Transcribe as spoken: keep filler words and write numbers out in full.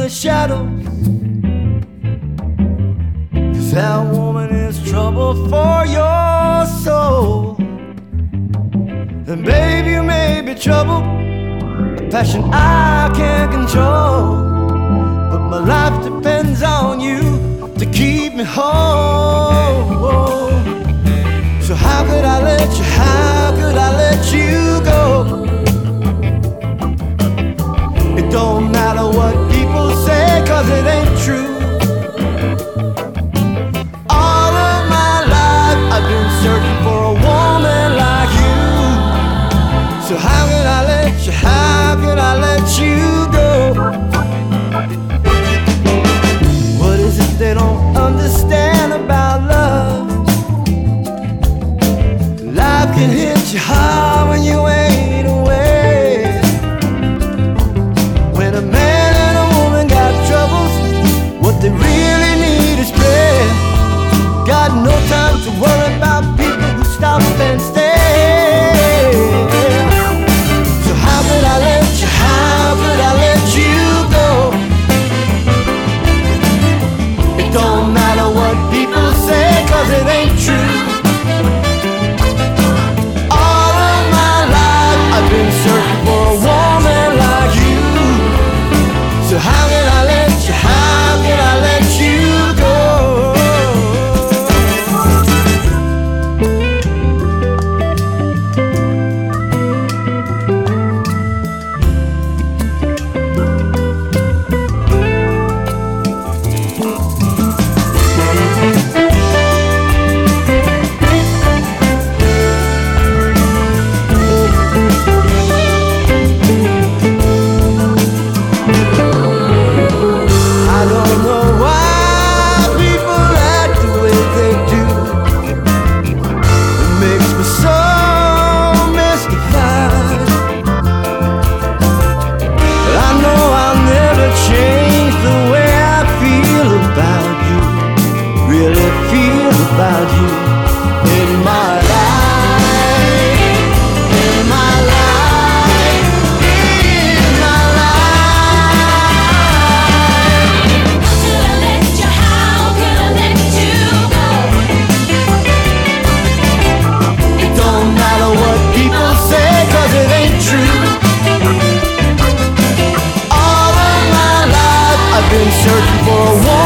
the shadows, 'cause that woman is trouble for your soul. And babe, you may be trouble, a passion I can't control, but my life depends on you to keep me whole. So how could I let you, how could I let you go? It don't matter what people say, 'cause it ain't true. All of my life I've been searching for a woman like you. So how could I let you, how could I let you go? What is it they don't understand about love? Life can hit you hard when you ain't away. When a man and a woman got troubles, what they really need is prayer. Got no time to worry about people who stop and stay. So how could I let you, how could I let you go? It don't matter what people say, 'cause it ain't true. All of my life I've been searching for a woman like you. So how can I let you, how can I let you go? I don't know why people act the way they do. It makes me so mystified. But I know I'll never change the way I feel about you, really feel about you in my life, in my life, in my life. Could I let you, how could I let you go? It don't matter what people say, 'cause it ain't true. All of my life I've been searching for a woman